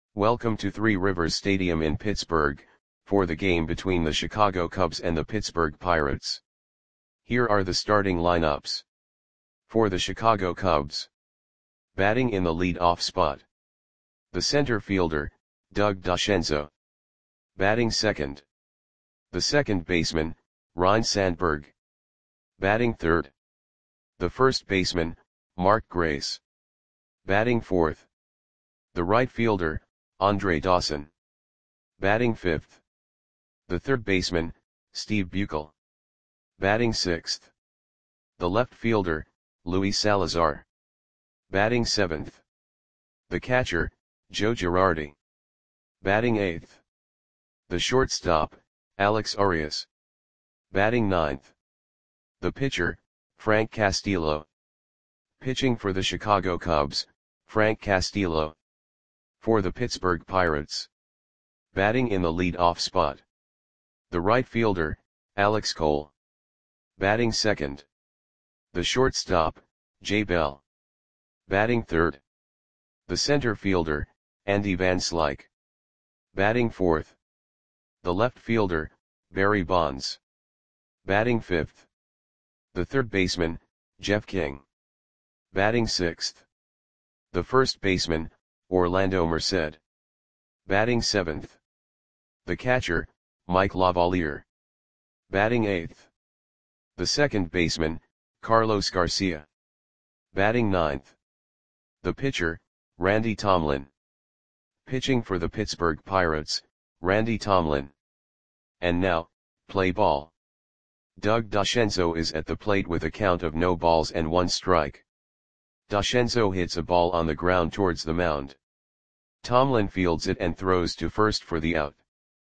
Welcome to Three Rivers Stadium in Pittsburgh, for the game between the Chicago Cubs and the Pittsburgh Pirates. Here are the starting lineups. For the Chicago Cubs. Batting in the lead-off spot. The center fielder, Doug DeCenzo. Batting second. The second baseman, Ryne Sandberg. Batting third. The first baseman, Mark Grace. Batting fourth. The right fielder, Andre Dawson. Batting fifth. The third baseman, Steve Buechele. Batting sixth. The left fielder, Luis Salazar. Batting seventh. The catcher, Joe Girardi. Batting eighth. The shortstop, Alex Arias. Batting ninth. The pitcher, Frank Castillo. Pitching for the Chicago Cubs, Frank Castillo. For the Pittsburgh Pirates. Batting in the lead-off spot. The right fielder, Alex Cole. Batting second. The shortstop, Jay Bell. Batting third. The center fielder, Andy Van Slyke. Batting fourth. The left fielder, Barry Bonds. Batting fifth. The third baseman, Jeff King. Batting sixth. The first baseman, Orlando Merced. Batting seventh. The catcher, Mike Lavalier. Batting eighth. The second baseman, Carlos Garcia. Batting ninth. The pitcher, Randy Tomlin. Pitching for the Pittsburgh Pirates, Randy Tomlin. And now, play ball. Doug DeCenzo is at the plate with a count of no balls and one strike. DeCenzo hits a ball on the ground towards the mound. Tomlin fields it and throws to first for the out.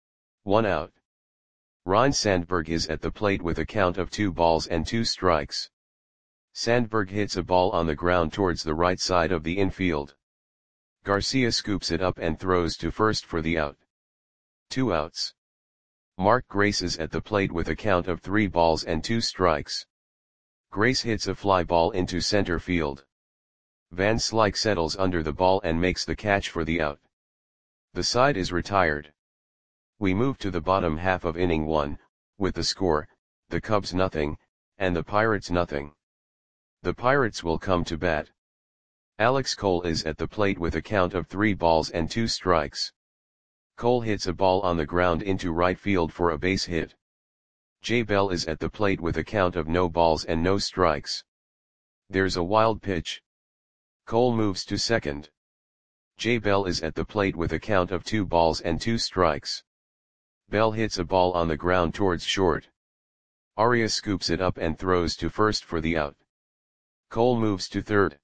1 out. Ryne Sandberg is at the plate with a count of 2 balls and 2 strikes. Sandberg hits a ball on the ground towards the right side of the infield. Garcia scoops it up and throws to first for the out. 2 outs. Mark Grace is at the plate with a count of 3 balls and 2 strikes. Grace hits a fly ball into center field. Van Slyke settles under the ball and makes the catch for the out. The side is retired. We move to the bottom half of inning 1, with the score, the Cubs nothing, and the Pirates nothing. The Pirates will come to bat. Alex Cole is at the plate with a count of 3 balls and 2 strikes. Cole hits a ball on the ground into right field for a base hit. Jay Bell is at the plate with a count of no balls and no strikes. There's a wild pitch. Cole moves to second. Jay Bell is at the plate with a count of 2 balls and 2 strikes. Bell hits a ball on the ground towards short. Arias scoops it up and throws to first for the out. Cole moves to third.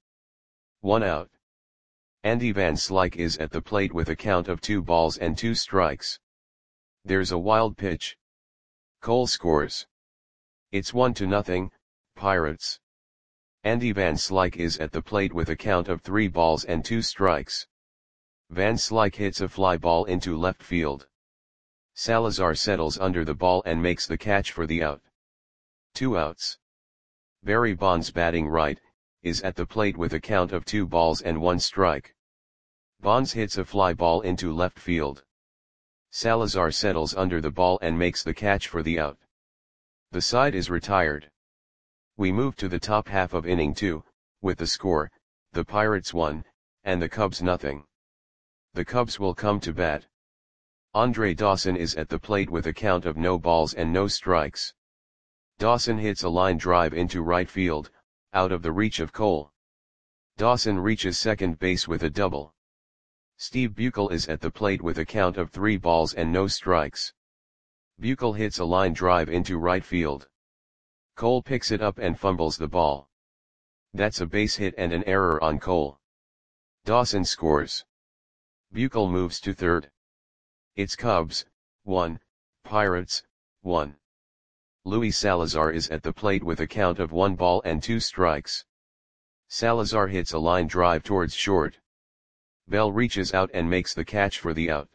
1 out. Andy Van Slyke is at the plate with a count of 2 balls and 2 strikes. There's a wild pitch. Cole scores. It's 1-0, Pirates. Andy Van Slyke is at the plate with a count of 3 balls and 2 strikes. Van Slyke hits a fly ball into left field. Salazar settles under the ball and makes the catch for the out. 2 outs. Barry Bonds, batting right, is at the plate with a count of 2 balls and 1 strike. Bonds hits a fly ball into left field. Salazar settles under the ball and makes the catch for the out. The side is retired. We move to the top half of inning 2, with the score, the Pirates 1, and the Cubs nothing. The Cubs will come to bat. Andre Dawson is at the plate with a count of no balls and no strikes. Dawson hits a line drive into right field, out of the reach of Cole. Dawson reaches second base with a double. Steve Buechele is at the plate with a count of 3 balls and no strikes. Buechele hits a line drive into right field. Cole picks it up and fumbles the ball. That's a base hit and an error on Cole. Dawson scores. Buechele moves to third. It's Cubs 1, Pirates 1. Luis Salazar is at the plate with a count of 1 ball and 2 strikes. Salazar hits a line drive towards short. Bell reaches out and makes the catch for the out.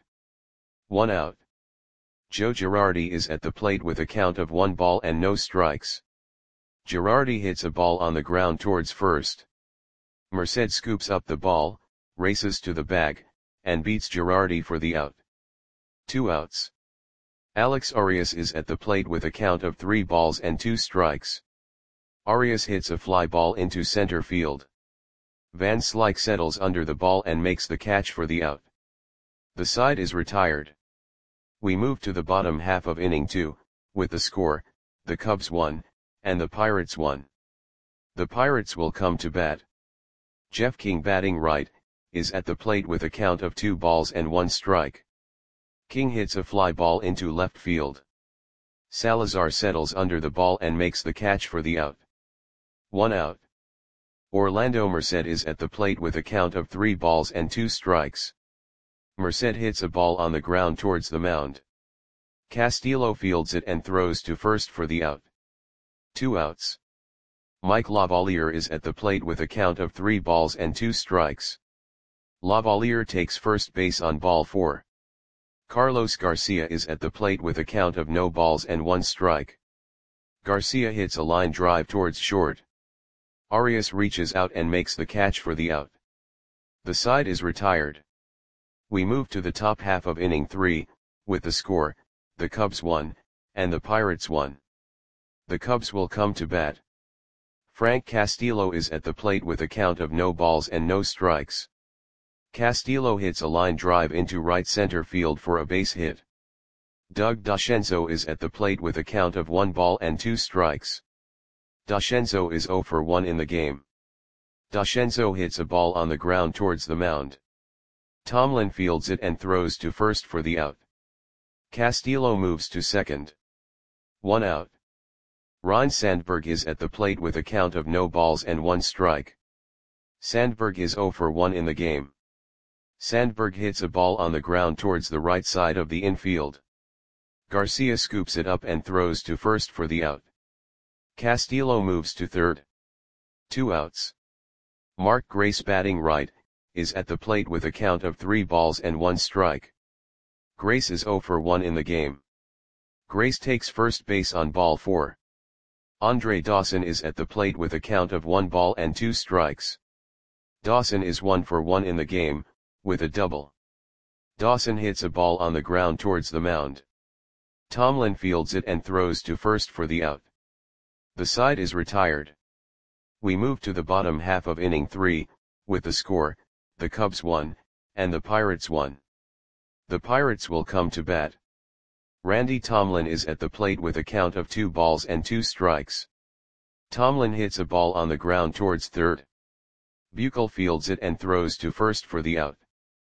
1 out. Joe Girardi is at the plate with a count of 1 ball and no strikes. Girardi hits a ball on the ground towards first. Merced scoops up the ball, races to the bag, and beats Girardi for the out. 2 outs. Alex Arias is at the plate with a count of 3 balls and 2 strikes. Arias hits a fly ball into center field. Van Slyke settles under the ball and makes the catch for the out. The side is retired. We move to the bottom half of inning 2, with the score, the Cubs won, and the Pirates won. The Pirates will come to bat. Jeff King, batting right, is at the plate with a count of 2 balls and 1 strike. King hits a fly ball into left field. Salazar settles under the ball and makes the catch for the out. 1 out. Orlando Merced is at the plate with a count of 3 balls and 2 strikes. Merced hits a ball on the ground towards the mound. Castillo fields it and throws to first for the out. 2 outs. Mike Lavalier is at the plate with a count of 3 balls and 2 strikes. Lavalier takes first base on ball 4. Carlos Garcia is at the plate with a count of no balls and 1 strike. Garcia hits a line drive towards short. Arias reaches out and makes the catch for the out. The side is retired. We move to the top half of inning 3, with the score, the Cubs won, and the Pirates won. The Cubs will come to bat. Frank Castillo is at the plate with a count of no balls and no strikes. Castillo hits a line drive into right center field for a base hit. Doug Dascenzo is at the plate with a count of 1 ball and 2 strikes. Dascenzo is 0 for 1 in the game. Dascenzo hits a ball on the ground towards the mound. Tomlin fields it and throws to first for the out. Castillo moves to second. 1 out. Ryne Sandberg is at the plate with a count of no balls and 1 strike. Sandberg is 0 for 1 in the game. Sandberg hits a ball on the ground towards the right side of the infield. Garcia scoops it up and throws to first for the out. Castillo moves to third. 2 outs. Mark Grace, batting right, is at the plate with a count of 3 balls and 1 strike. Grace is 0 for 1 in the game. Grace takes first base on ball 4. Andre Dawson is at the plate with a count of 1 ball and 2 strikes. Dawson is 1 for 1 in the game, with a double. Dawson hits a ball on the ground towards the mound. Tomlin fields it and throws to first for the out. The side is retired. We move to the bottom half of inning 3, with the score, the Cubs won, and the Pirates won. The Pirates will come to bat. Randy Tomlin is at the plate with a count of 2 balls and 2 strikes. Tomlin hits a ball on the ground towards third. Buechel fields it and throws to first for the out.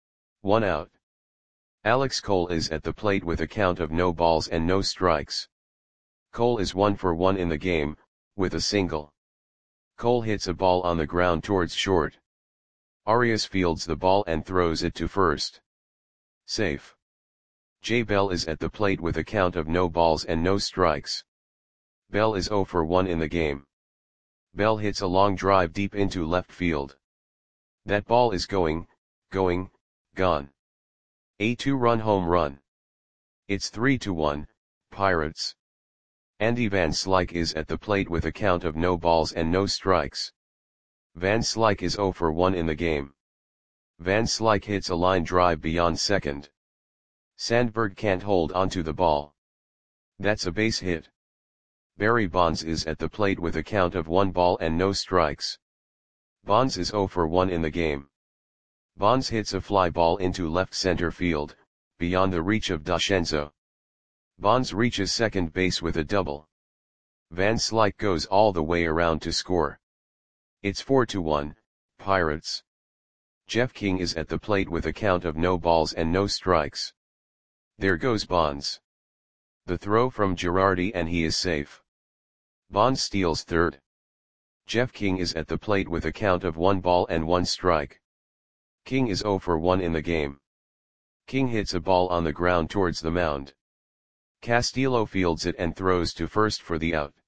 1 out. Alex Cole is at the plate with a count of no balls and no strikes. Cole is 1 for 1 in the game, with a single. Cole hits a ball on the ground towards short. Arias fields the ball and throws it to first. Safe. Jay Bell is at the plate with a count of no balls and no strikes. Bell is 0 for 1 in the game. Bell hits a long drive deep into left field. That ball is going, gone. A 2-run home run. It's 3-1, Pirates. Andy Van Slyke is at the plate with a count of no balls and no strikes. Van Slyke is 0 for 1 in the game. Van Slyke hits a line drive beyond second. Sandberg can't hold onto the ball. That's a base hit. Barry Bonds is at the plate with a count of 1 ball and no strikes. Bonds is 0 for 1 in the game. Bonds hits a fly ball into left center field, beyond the reach of Dascenzo. Bonds reaches second base with a double. Van Slyke goes all the way around to score. It's 4-1, Pirates. Jeff King is at the plate with a count of no balls and no strikes. There goes Bonds. The throw from Girardi and he is safe. Bonds steals third. Jeff King is at the plate with a count of 1 ball and 1 strike. King is 0 for 1 in the game. King hits a ball on the ground towards the mound. Castillo fields it and throws to first for the out.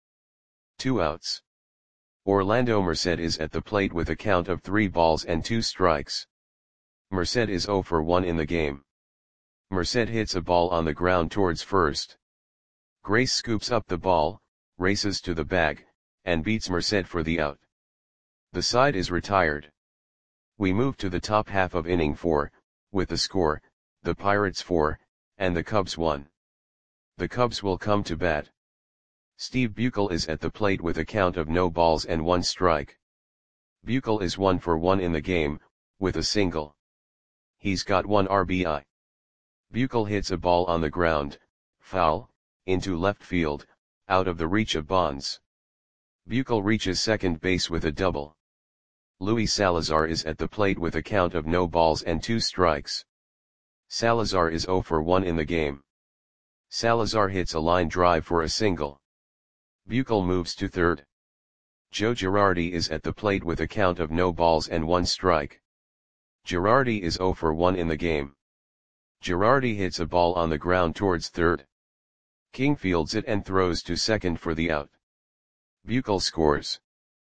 2 outs. Orlando Merced is at the plate with a count of 3 balls and 2 strikes. Merced is 0 for 1 in the game. Merced hits a ball on the ground towards first. Grace scoops up the ball, races to the bag, and beats Merced for the out. The side is retired. We move to the top half of inning 4, with the score, the Pirates 4, and the Cubs 1. The Cubs will come to bat. Steve Buechele is at the plate with a count of no balls and 1 strike. Buechele is 1 for 1 in the game, with a single. He's got 1 RBI. Buechele hits a ball on the ground, foul, into left field, out of the reach of Bonds. Buechele reaches second base with a double. Luis Salazar is at the plate with a count of no balls and 2 strikes. Salazar is 0 for 1 in the game. Salazar hits a line drive for a single. Buechele moves to third. Joe Girardi is at the plate with a count of no balls and 1 strike. Girardi is 0 for 1 in the game. Girardi hits a ball on the ground towards third. King fields it and throws to second for the out. Buechele scores.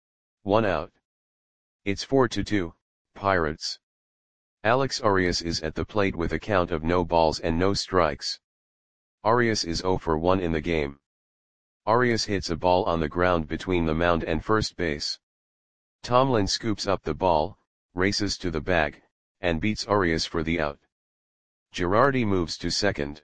1 out. It's 4-2, Pirates. Alex Arias is at the plate with a count of no balls and no strikes. Arias is 0 for 1 in the game. Arias hits a ball on the ground between the mound and first base. Tomlin scoops up the ball, races to the bag, and beats Arias for the out. Girardi moves to second.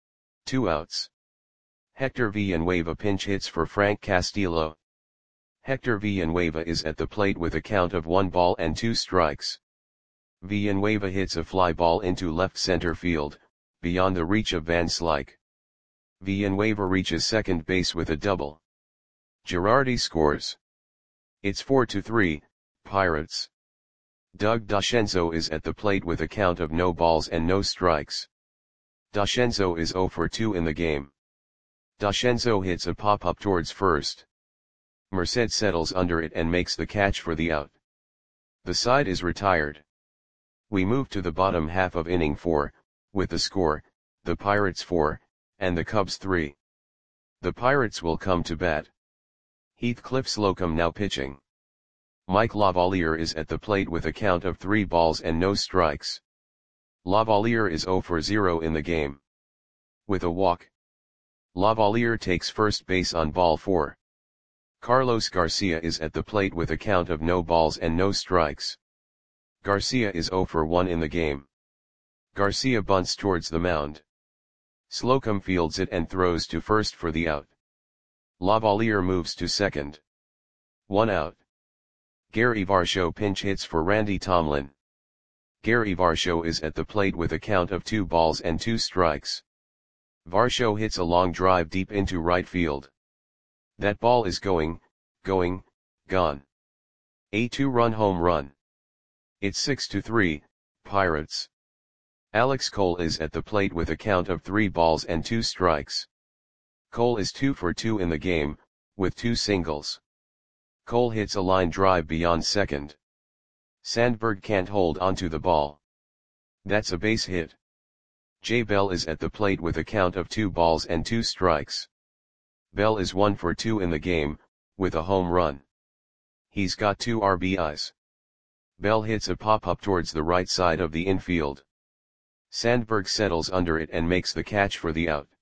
2 outs. Hector Villanueva pinch hits for Frank Castillo. Hector Villanueva is at the plate with a count of 1 ball and 2 strikes. Villanueva hits a fly ball into left center field, beyond the reach of Van Slyke. Villanueva reaches second base with a double. Girardi scores. It's 4-3, Pirates. Doug Dascenzo is at the plate with a count of no balls and no strikes. Dascenzo is 0 for 2 in the game. Dascenzo hits a pop-up towards first. Merced settles under it and makes the catch for the out. The side is retired. We move to the bottom half of inning 4, with the score, the Pirates 4, and the Cubs 3. The Pirates will come to bat. Heathcliff Slocum now pitching. Mike Lavalier is at the plate with a count of 3 balls and no strikes. Lavalier is 0 for 0 in the game. With a walk. Lavalier takes first base on ball 4. Carlos Garcia is at the plate with a count of no balls and no strikes. Garcia is 0 for 1 in the game. Garcia bunts towards the mound. Slocum fields it and throws to first for the out. Lavalier moves to second. 1 out. Gary Varsho pinch hits for Randy Tomlin. Gary Varsho is at the plate with a count of 2 balls and 2 strikes. Varsho hits a long drive deep into right field. That ball is gone. A 2-run home run. It's 6-3, Pirates. Alex Cole is at the plate with a count of 3 balls and 2 strikes. Cole is 2 for 2 in the game, with 2 singles. Cole hits a line drive beyond second. Sandberg can't hold onto the ball. That's a base hit. Jay Bell is at the plate with a count of 2 balls and 2 strikes. Bell is 1 for 2 in the game, with a home run. He's got 2 RBIs. Bell hits a pop-up towards the right side of the infield. Sandberg settles under it and makes the catch for the out.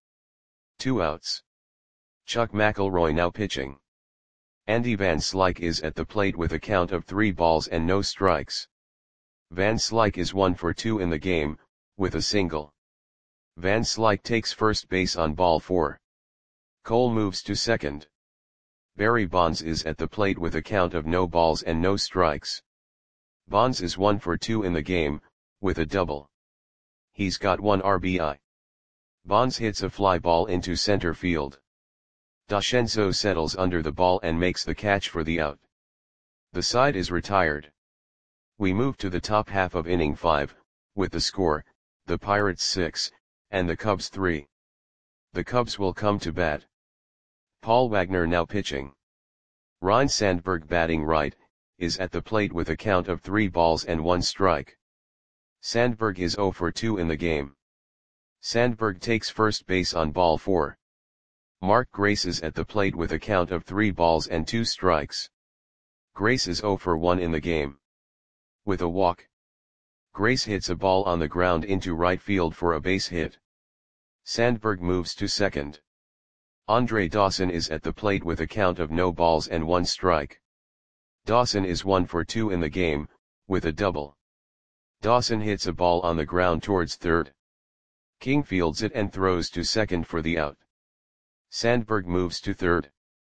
2 outs. Chuck McElroy now pitching. Andy Van Slyke is at the plate with a count of 3 balls and no strikes. Van Slyke is 1 for 2 in the game, with a single. Van Slyke takes first base on ball 4. Cole moves to second. Barry Bonds is at the plate with a count of no balls and no strikes. Bonds is 1 for 2 in the game, with a double. He's got 1 RBI. Bonds hits a fly ball into center field. Dascenzo settles under the ball and makes the catch for the out. The side is retired. We move to the top half of inning 5, with the score, the Pirates 6, and the Cubs 3. The Cubs will come to bat. Paul Wagner now pitching. Ryne Sandberg batting right, is at the plate with a count of 3 balls and 1 strike. Sandberg is 0 for 2 in the game. Sandberg takes first base on ball 4. Mark Grace is at the plate with a count of 3 balls and 2 strikes. Grace is 0 for 1 in the game. With a walk. Grace hits a ball on the ground into right field for a base hit. Sandberg moves to second. Andre Dawson is at the plate with a count of no balls and 1 strike. Dawson is 1 for 2 in the game, with a double. Dawson hits a ball on the ground towards third. King fields it and throws to second for the out. Sandberg moves to third.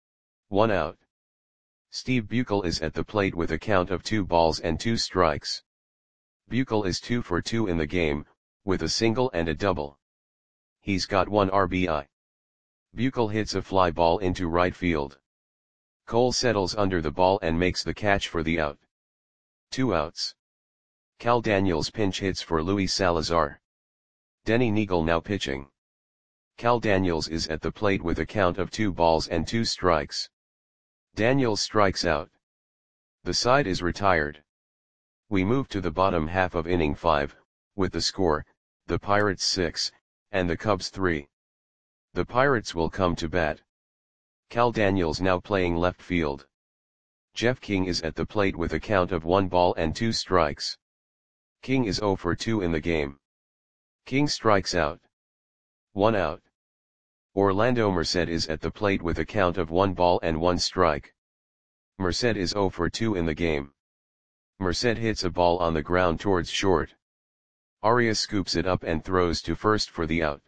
1 out. Steve Buechel is at the plate with a count of 2 balls and 2 strikes. Buechel is 2 for 2 in the game, with a single and a double. He's got 1 RBI. Buechel hits a fly ball into right field. Cole settles under the ball and makes the catch for the out. 2 outs. Cal Daniels pinch hits for Luis Salazar. Denny Neagle now pitching. Cal Daniels is at the plate with a count of 2 balls and 2 strikes. Daniels strikes out. The side is retired. We move to the bottom half of inning 5, with the score, the Pirates 6, and the Cubs 3. The Pirates will come to bat. Cal Daniels now playing left field. Jeff King is at the plate with a count of 1 ball and 2 strikes. King is 0 for 2 in the game. King strikes out. 1 out. Orlando Merced is at the plate with a count of 1 ball and 1 strike. Merced is 0 for 2 in the game. Merced hits a ball on the ground towards short. Arias scoops it up and throws to first for the out.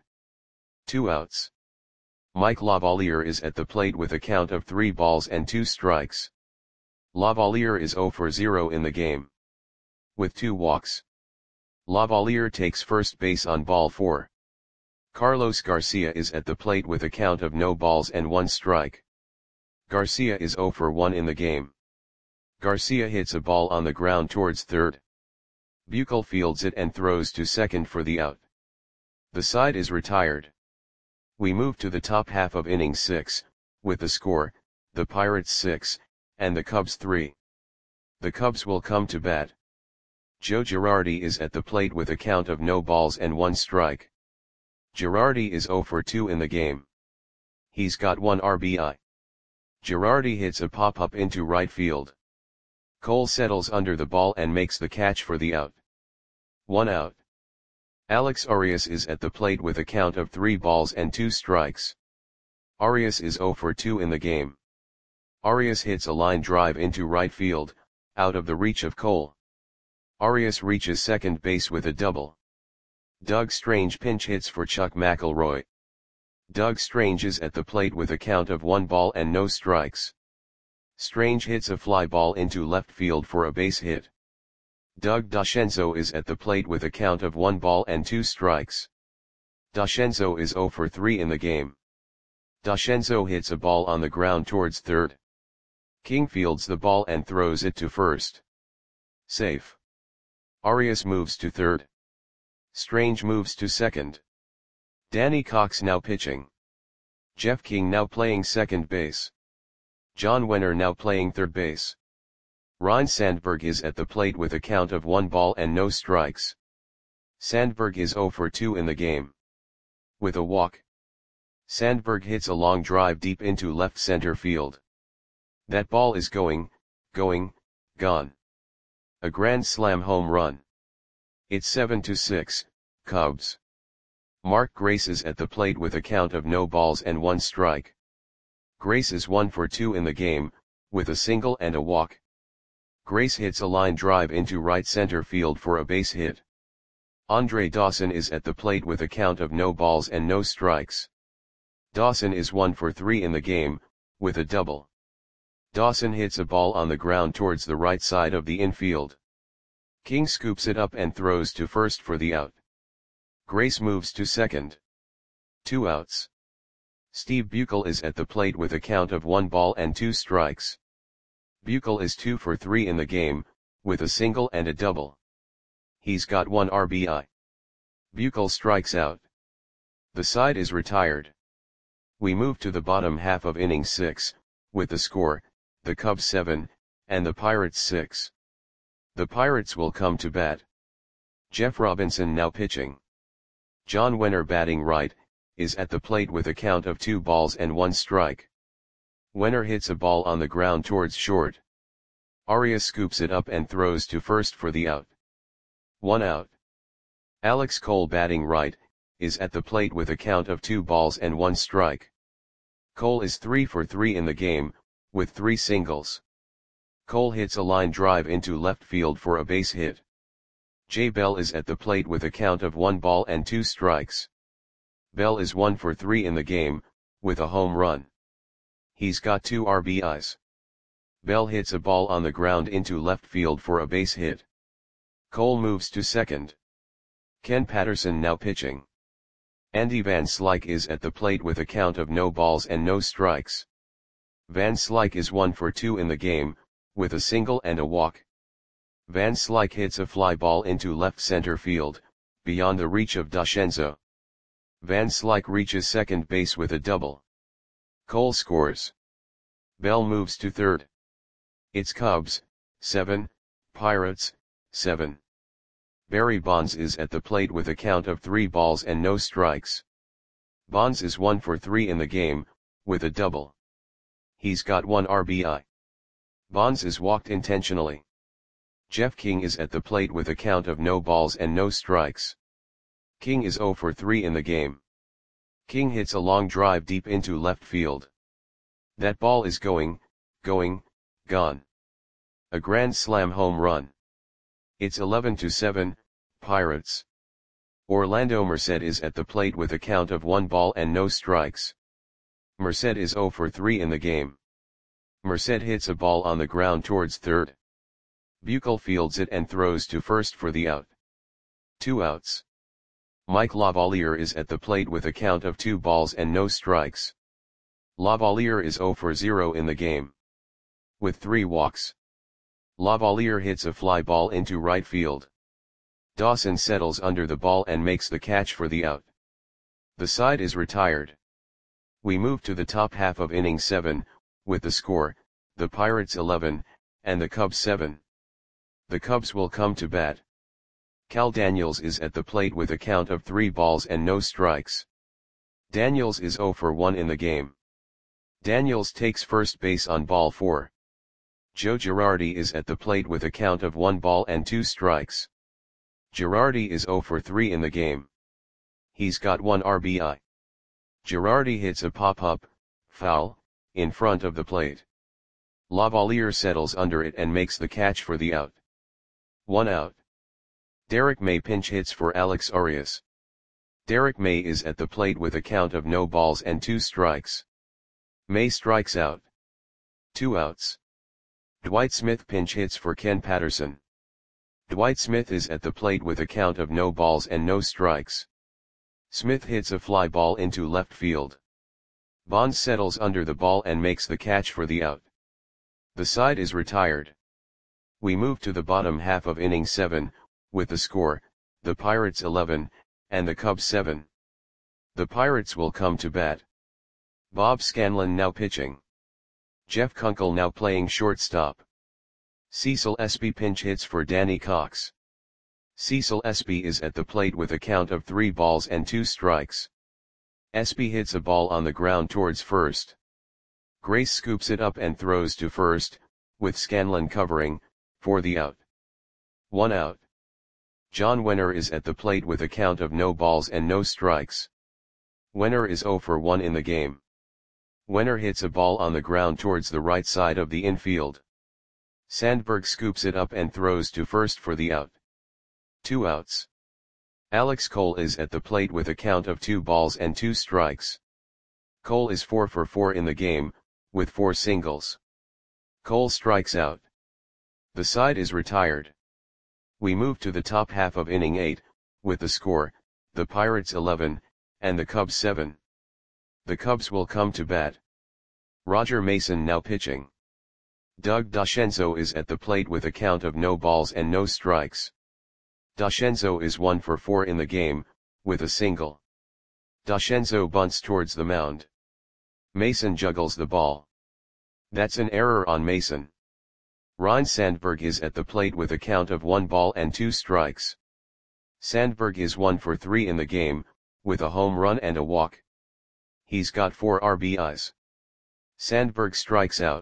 2 outs. Mike Lavalier is at the plate with a count of 3 balls and 2 strikes. Lavalier is 0 for 0 in the game. With 2 walks. Lavalier takes first base on ball 4. Carlos Garcia is at the plate with a count of no balls and 1 strike. Garcia is 0 for 1 in the game. Garcia hits a ball on the ground towards third. Buechel fields it and throws to second for the out. The side is retired. We move to the top half of inning 6, with the score, the Pirates 6, and the Cubs 3. The Cubs will come to bat. Joe Girardi is at the plate with a count of no balls and 1 strike. Girardi is 0 for 2 in the game. He's got 1 RBI. Girardi hits a pop-up into right field. Cole settles under the ball and makes the catch for the out. 1 out. Alex Arias is at the plate with a count of 3 balls and 2 strikes. Arias is 0 for 2 in the game. Arias hits a line drive into right field, out of the reach of Cole. Arias reaches second base with a double. Doug Strange pinch hits for Chuck McElroy. Doug Strange is at the plate with a count of 1 ball and no strikes. Strange hits a fly ball into left field for a base hit. Doug DeCenzo is at the plate with a count of 1 ball and 2 strikes. DeCenzo is 0 for 3 in the game. DeCenzo hits a ball on the ground towards third. King fields the ball and throws it to first. Safe. Arias moves to third. Strange moves to second. Danny Cox now pitching. Jeff King now playing second base. John Wenner now playing third base. Ryne Sandberg is at the plate with a count of 1 ball and no strikes. Sandberg is 0 for 2 in the game. With a walk. Sandberg hits a long drive deep into left center field. That ball is going, gone. A grand slam home run. It's 7-6, Cubs. Mark Grace is at the plate with a count of no balls and 1 strike. Grace is 1 for 2 in the game, with a single and a walk. Grace hits a line drive into right center field for a base hit. Andre Dawson is at the plate with a count of no balls and no strikes. Dawson is 1 for 3 in the game, with a double. Dawson hits a ball on the ground towards the right side of the infield. King scoops it up and throws to first for the out. Grace moves to second. 2 outs. Steve Buechel is at the plate with a count of 1 ball and 2 strikes. Buechel is 2 for 3 in the game, with a single and a double. He's got 1 RBI. Buechel strikes out. The side is retired. We move to the bottom half of inning 6, with the score, the Cubs 7, and the Pirates 6. The Pirates will come to bat. Jeff Robinson now pitching. John Wenner batting right, is at the plate with a count of 2 balls and 1 strike. Wenner hits a ball on the ground towards short. Arias scoops it up and throws to first for the out. 1 out. Alex Cole batting right, is at the plate with a count of 2 balls and 1 strike. Cole is 3 for 3 in the game, with 3 singles. Cole hits a line drive into left field for a base hit. J. Bell is at the plate with a count of 1 ball and 2 strikes. Bell is 1 for 3 in the game, with a home run. He's got 2 RBIs. Bell hits a ball on the ground into left field for a base hit. Cole moves to second. Ken Patterson now pitching. Andy Van Slyke is at the plate with a count of no balls and no strikes. Van Slyke is 1 for 2 in the game, with a single and a walk. Van Slyke hits a fly ball into left center field, beyond the reach of DeScenzo. Van Slyke reaches second base with a double. Cole scores. Bell moves to third. It's Cubs, 7, Pirates, 7. Barry Bonds is at the plate with a count of 3 balls and no strikes. Bonds is 1 for 3 in the game, with a double. He's got 1 RBI. Bonds is walked intentionally. Jeff King is at the plate with a count of no balls and no strikes. King is 0 for 3 in the game. King hits a long drive deep into left field. That ball is gone. A grand slam home run. It's 11-7, Pirates. Orlando Merced is at the plate with a count of 1 ball and no strikes. Merced is 0 for 3 in the game. Merced hits a ball on the ground towards third. Buechel fields it and throws to first for the out. 2 outs. Mike Lavalier is at the plate with a count of 2 balls and no strikes. Lavalier is 0 for 0 in the game. With 3 walks. Lavalier hits a fly ball into right field. Dawson settles under the ball and makes the catch for the out. The side is retired. We move to the top half of inning 7, with the score, the Pirates 11, and the Cubs 7. The Cubs will come to bat. Cal Daniels is at the plate with a count of 3 balls and no strikes. Daniels is 0 for 1 in the game. Daniels takes first base on ball 4. Joe Girardi is at the plate with a count of 1 ball and 2 strikes. Girardi is 0 for 3 in the game. He's got 1 RBI. Girardi hits a pop-up, foul, in front of the plate. Lavalier settles under it and makes the catch for the out. 1 out. Derek May pinch hits for Alex Arias. Derek May is at the plate with a count of no balls and 2 strikes. May strikes out. 2 outs. Dwight Smith pinch hits for Ken Patterson. Dwight Smith is at the plate with a count of no balls and no strikes. Smith hits a fly ball into left field. Bonds settles under the ball and makes the catch for the out. The side is retired. We move to the bottom half of inning 7, with the score, the Pirates 11, and the Cubs 7. The Pirates will come to bat. Bob Scanlon now pitching. Jeff Kunkel now playing shortstop. Cecil Espy pinch hits for Danny Cox. Cecil Espy is at the plate with a count of 3 balls and 2 strikes. Espy hits a ball on the ground towards first. Grace scoops it up and throws to first, with Scanlon covering, for the out. 1 out. John Wenner is at the plate with a count of no balls and no strikes. Wenner is 0 for 1 in the game. Wenner hits a ball on the ground towards the right side of the infield. Sandberg scoops it up and throws to first for the out. 2 outs. Alex Cole is at the plate with a count of 2 balls and 2 strikes. Cole is 4 for 4 in the game, with 4 singles. Cole strikes out. The side is retired. We move to the top half of inning 8, with the score, the Pirates 11, and the Cubs 7. The Cubs will come to bat. Roger Mason now pitching. Doug DeScenzo is at the plate with a count of no balls and no strikes. DeScenzo is 1 for 4 in the game, with a single. DeScenzo bunts towards the mound. Mason juggles the ball. That's an error on Mason. Ryne Sandberg is at the plate with a count of 1 ball and 2 strikes. Sandberg is 1 for 3 in the game, with a home run and a walk. He's got 4 RBIs. Sandberg strikes out.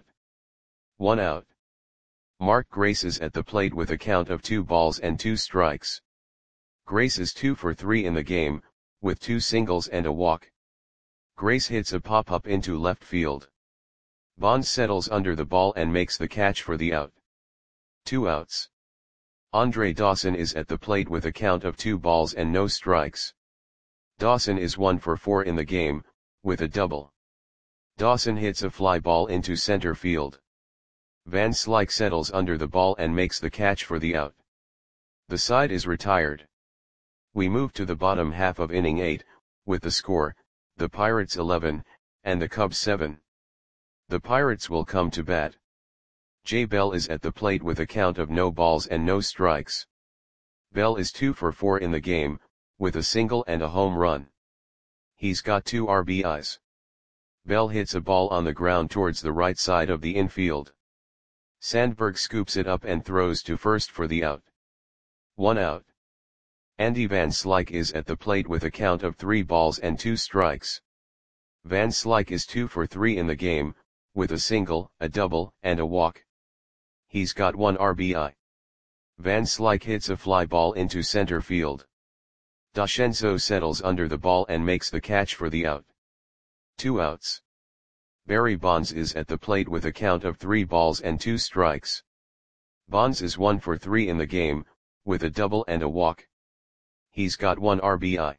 1 out. Mark Grace is at the plate with a count of 2 balls and 2 strikes. Grace is 2 for 3 in the game, with 2 singles and a walk. Grace hits a pop-up into left field. Bonds settles under the ball and makes the catch for the out. 2 outs. Andre Dawson is at the plate with a count of 2 balls and no strikes. Dawson is 1 for 4 in the game, with a double. Dawson hits a fly ball into center field. Van Slyke settles under the ball and makes the catch for the out. The side is retired. We move to the bottom half of inning 8, with the score, the Pirates 11, and the Cubs 7. The Pirates will come to bat. Jay Bell is at the plate with a count of no balls and no strikes. Bell is 2 for 4 in the game, with a single and a home run. He's got 2 RBIs. Bell hits a ball on the ground towards the right side of the infield. Sandberg scoops it up and throws to first for the out. 1 out. Andy Van Slyke is at the plate with a count of 3 balls and 2 strikes. Van Slyke is 2 for 3 in the game, with a single, a double, and a walk. He's got 1 RBI. Van Slyke hits a fly ball into center field. DiCenzo settles under the ball and makes the catch for the out. 2 outs. Barry Bonds is at the plate with a count of 3 balls and 2 strikes. Bonds is 1 for 3 in the game, with a double and a walk. He's got 1 RBI.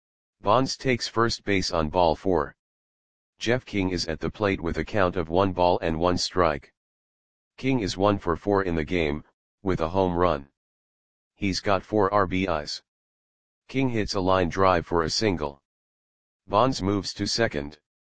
Bonds takes first base on ball 4. Jeff King is at the plate with a count of 1 ball and 1 strike. King is 1 for 4 in the game, with a home run. He's got 4 RBIs. King hits a line drive for a single. Bonds moves to second.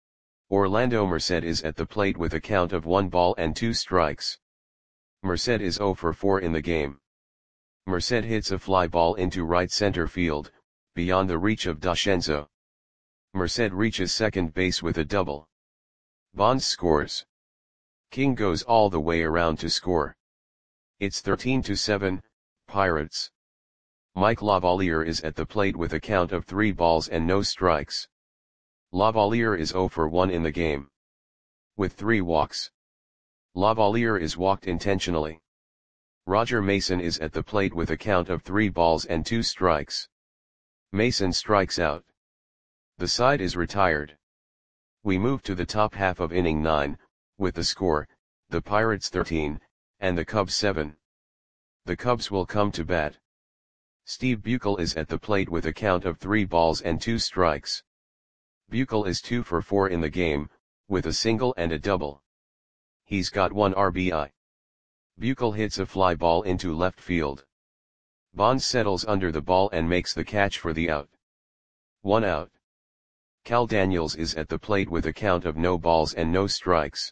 Orlando Merced is at the plate with a count of 1 ball and 2 strikes. Merced is 0 for 4 in the game. Merced hits a fly ball into right center field, beyond the reach of DiCenzo. Merced reaches second base with a double. Bonds scores. King goes all the way around to score. It's 13-7, Pirates. Mike Lavalier is at the plate with a count of 3 balls and no strikes. Lavalier is 0 for 1 in the game. With 3 walks. Lavalier is walked intentionally. Roger Mason is at the plate with a count of 3 balls and 2 strikes. Mason strikes out. The side is retired. We move to the top half of inning 9, with the score, the Pirates 13, and the Cubs 7. The Cubs will come to bat. Steve Buechel is at the plate with a count of 3 balls and 2 strikes. Buechel is 2 for 4 in the game, with a single and a double. He's got 1 RBI. Buechel hits a fly ball into left field. Bonds settles under the ball and makes the catch for the out. 1 out. Cal Daniels is at the plate with a count of no balls and no strikes.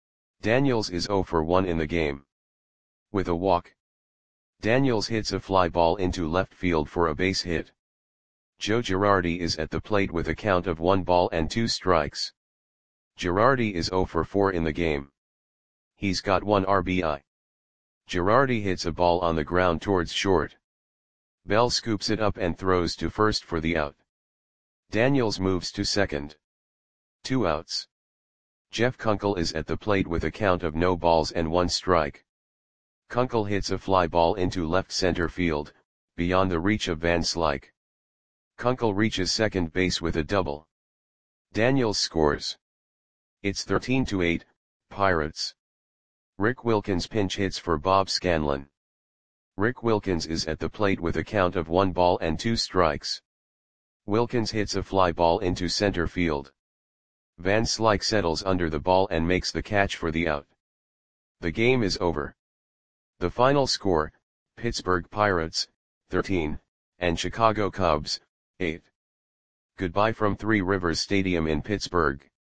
Daniels is 0 for 1 in the game. With a walk. Daniels hits a fly ball into left field for a base hit. Joe Girardi is at the plate with a count of 1 ball and 2 strikes. Girardi is 0 for 4 in the game. He's got 1 RBI. Girardi hits a ball on the ground towards short. Bell scoops it up and throws to first for the out. Daniels moves to second. 2 outs. Jeff Kunkel is at the plate with a count of no balls and 1 strike. Kunkel hits a fly ball into left center field, beyond the reach of Van Slyke. Kunkel reaches second base with a double. Daniels scores. It's 13-8, Pirates. Rick Wilkins pinch hits for Bob Scanlon. Rick Wilkins is at the plate with a count of 1 ball and 2 strikes. Wilkins hits a fly ball into center field. Van Slyke settles under the ball and makes the catch for the out. The game is over. The final score, Pittsburgh Pirates, 13, and Chicago Cubs, 8. Goodbye from Three Rivers Stadium in Pittsburgh.